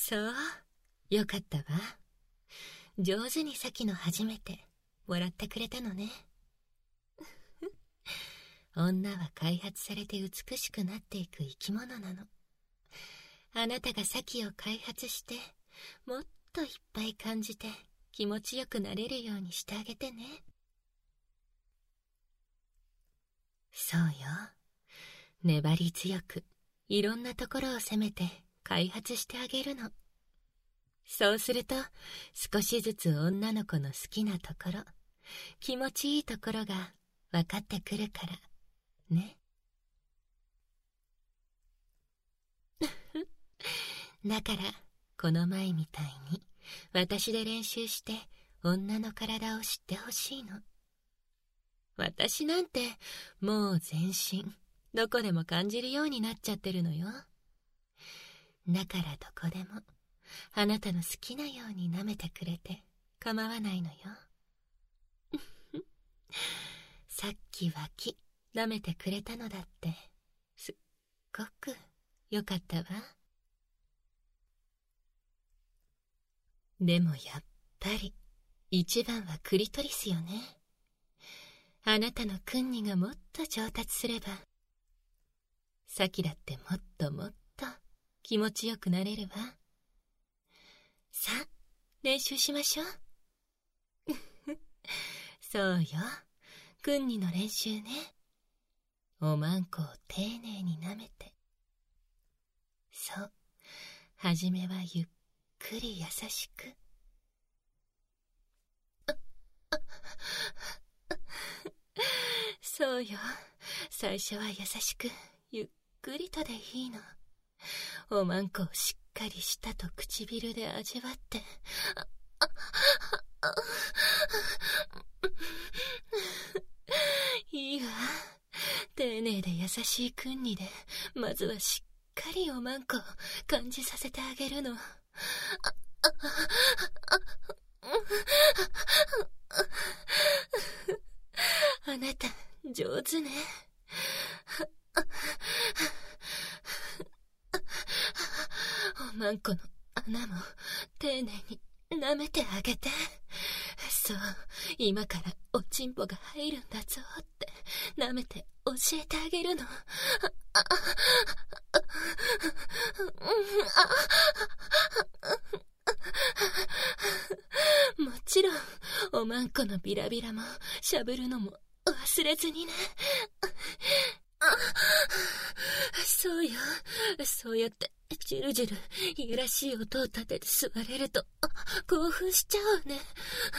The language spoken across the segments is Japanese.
そう、よかったわ。上手にさきの初めてもらってくれたのね。女は開発されて美しくなっていく生き物なの。あなたがサキを開発してもっといっぱい感じて気持ちよくなれるようにしてあげてね。そうよ。粘り強くいろんなところを攻めて開発してあげるの。そうすると少しずつ女の子の好きなところ、気持ちいいところが分かってくるからね。だからこの前みたいに私で練習して女の体を知ってほしいの。私なんてもう全身どこでも感じるようになっちゃってるのよ。だからどこでもあなたの好きなように舐めてくれて構わないのよ。さっき脇舐めてくれたのだってすっごくよかったわ。でもやっぱり一番はクリトリスよね。あなたのクンニがもっと上達すれば、サキだってもっともっと気持ちよくなれるわ。さあ、練習しましょう。そうよ、クンニの練習ね。おまんこを丁寧に舐めて。そう、はじめはゆっくり優しく。そうよ、最初は優しくゆっくりとでいいの。おまんこをしっかり舌と唇で味わって。いいわ。丁寧で優しいクンニでまずはしっかりおまんこを感じさせてあげるの。あなた上手ね。おまんこの穴も丁寧に舐めてあげて。そう、今からおちんぽが入るんだぞって舐めて教えてあげるの。もちろんおまんこのビラビラもしゃぶるのも忘れずにね。そうよ、そうやってジュルジュルいやらしい音を立てて座れると興奮しちゃうね。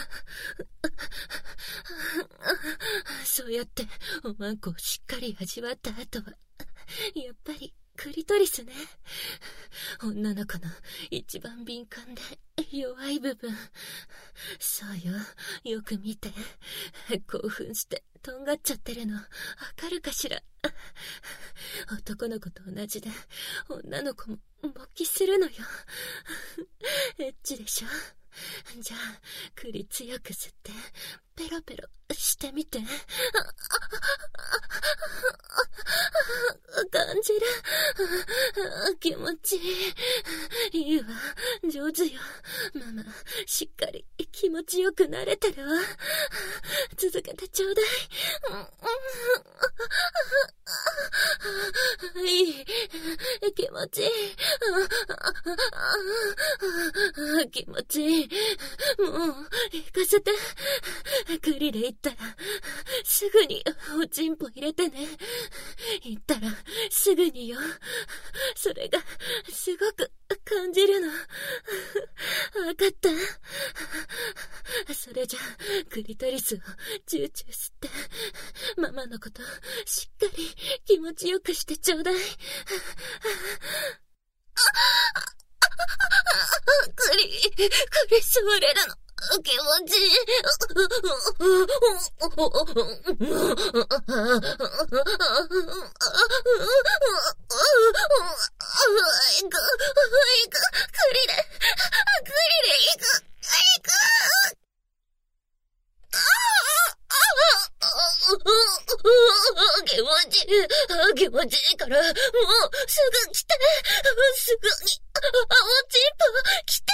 そうやっておまんこをしっかり味わった後はやっぱりクリトリスね。女の子の一番敏感で弱い部分。そうよ、よく見て。興奮してとんがっちゃってるのわかるかしら。男の子と同じで女の子も勃起するのよ。エッチでしょ。じゃあ栗強く吸ってペロペロしてみて。感じる。気持ちいい。いいわ、上手よ。ママしっかり気持ちよくなれてるわ。続けてちょうだい。いい、気持ちいい。気持ちいい。もう行かせて。栗で行ったらすぐにおちんぽ入れてね。行ったらすぐによ。それがすごく感じるの。わかった。それじゃクリトリスをチューチュー吸ってママのことしっかり気持ちよくしてちょうだい。クリ吸われるの気持ちいい。気持ちいいからもうすぐ来て。すぐにおちんぽ来て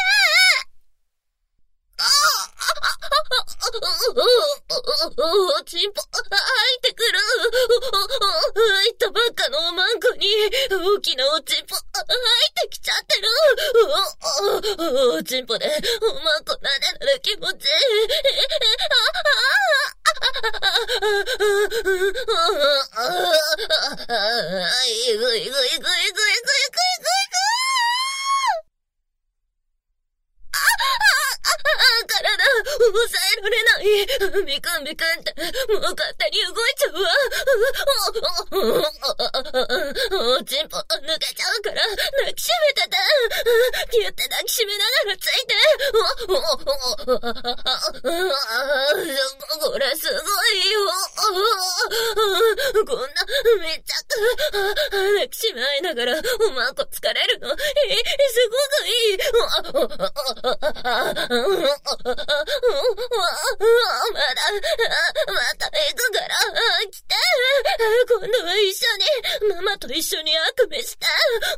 おちんぽ、入ってくる。入ったばっかのおまんこに、大きなおちんぽ、入ってきちゃってる。おちんぽで、おまんこなでなら気持ちいい。いぐいぐいぐいぐいぐいぐいぐいぐい。体、抑えられない。ビクンビクンって、もう勝手に動いちゃうわ。おちんぽ抜けちゃうから、抱きしめてて。ギュって抱きしめながらついて。これすごいよ。こんな、めっちゃ、抱きしめ合いながら、おまんこ疲れるの。すごくいい。また行くから、来て。今度は一緒に、ママと一緒に悪夢して。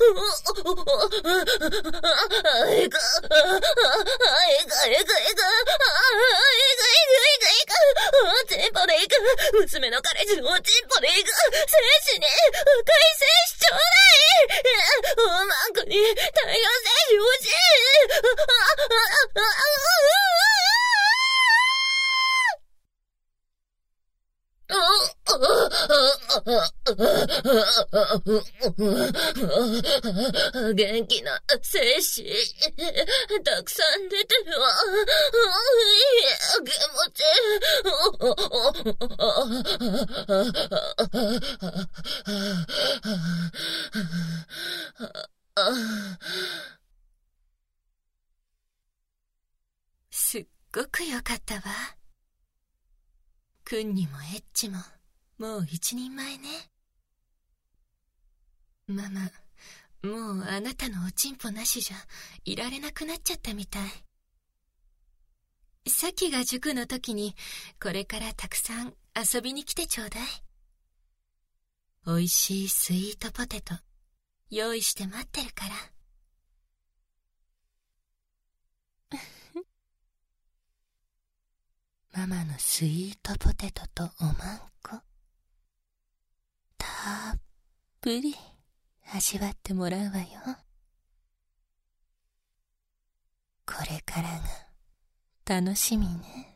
行く。おちんぽで行く。娘の彼氏のおちんぽで行く。精子に、深い精子ちょうだい。おまんこに、太陽精子欲しい。元気な精子たくさん出てるわ。気持ちすっごくよかったわ。くんにもエッチももう一人前ね。ママ、もうあなたのおちんぽなしじゃいられなくなっちゃったみたい。さきが塾の時にこれからたくさん遊びに来てちょうだい。おいしいスイートポテト用意して待ってるから。ママのスイートポテトとおまんこ、たっぷり味わってもらうわよ。これからが楽しみね。